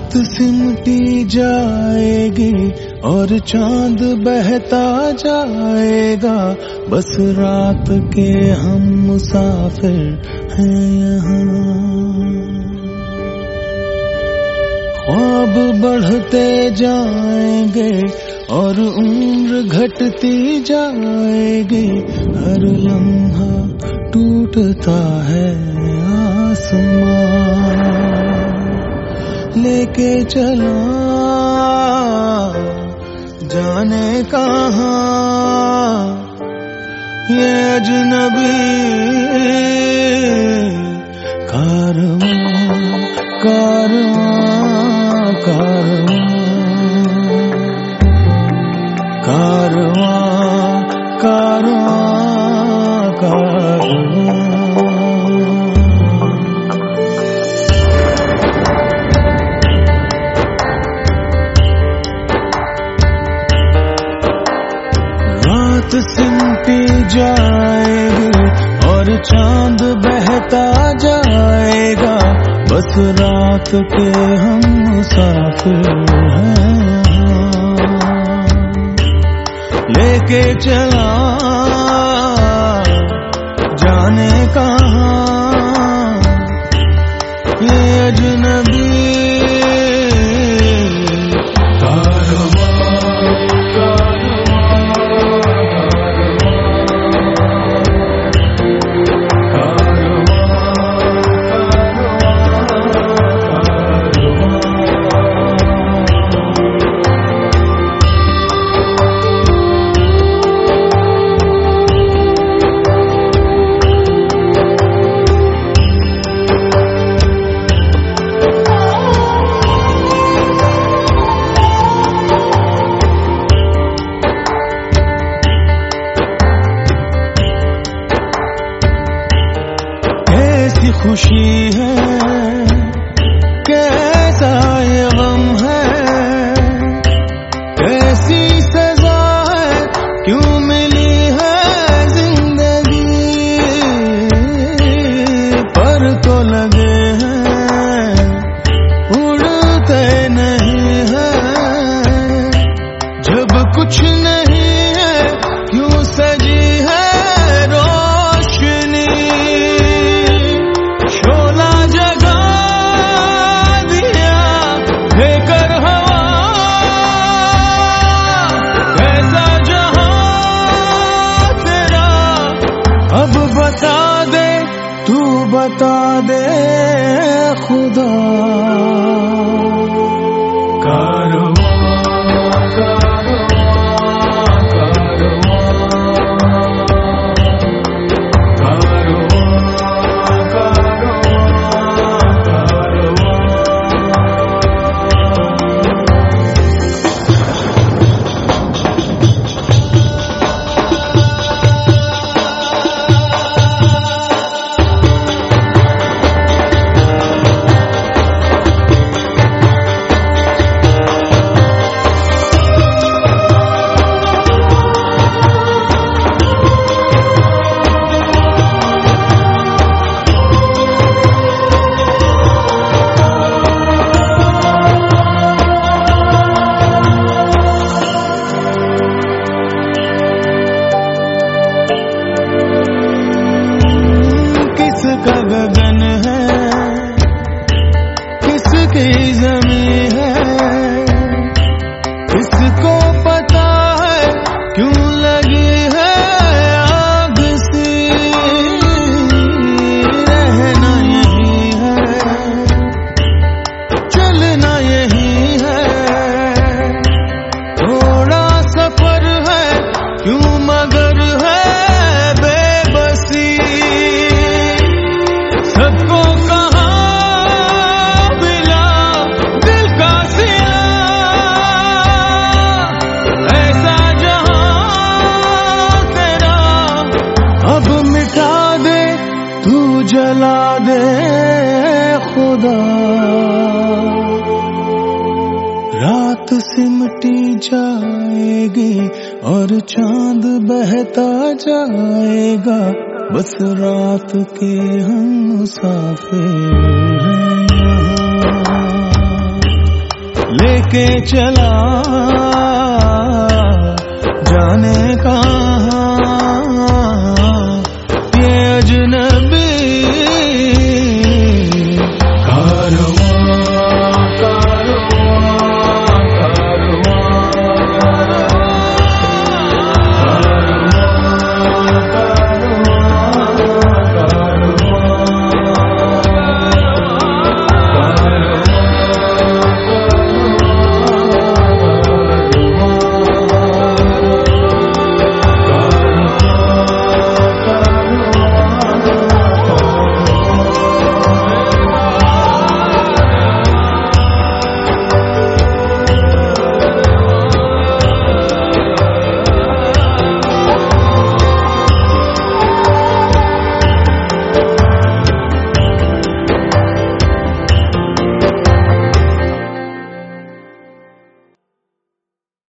रात सिमटी जाएगी और चांद बहता जाएगा, बस रात के हम मुसाफिर हैं यहाँ। ख्वाब बढ़ते जाएंगे और उम्र घटती जाएगी, हर लम्हा टूटता है आसमां। लेके चला जाने कहाँ ये अजनबी कारवां कारवां कारवां कारवां कारवां। रात सिमटी जाएगी और चांद बहता जाएगा, बस रात के हम मुसाफिर हैं। लेके चला जाने कहाँ ये अजनबी खुशी है, कैसा ये गम है, कैसी सजा है, क्यों मिली है जिंदगी। पर तो लगे हैं उड़ते नहीं हैं, जब कुछ नहीं है क्यों सजी है रोशनी। शोला जगा दिया लेकर हवा, कैसा जहां तेरा अब बता दे, तू बता दे खुदा। किसका गगन है, किसकी ज़मीं है, किसको पता है क्यों लगी है आग सी। रहना यही है, चलना यही है, थोड़ा सफर है क्यों मगर है बेबसी। सबको कहाँ मिला दिल का सिला, ऐसा जहां तेरा अब मिटा दे, तू जला दे खुदा। रात सिमटी जाएगी और चांद बहता जाएगा, बस रात के हम मुसाफिर हैं यहाँ। लेके चला जाने कहाँ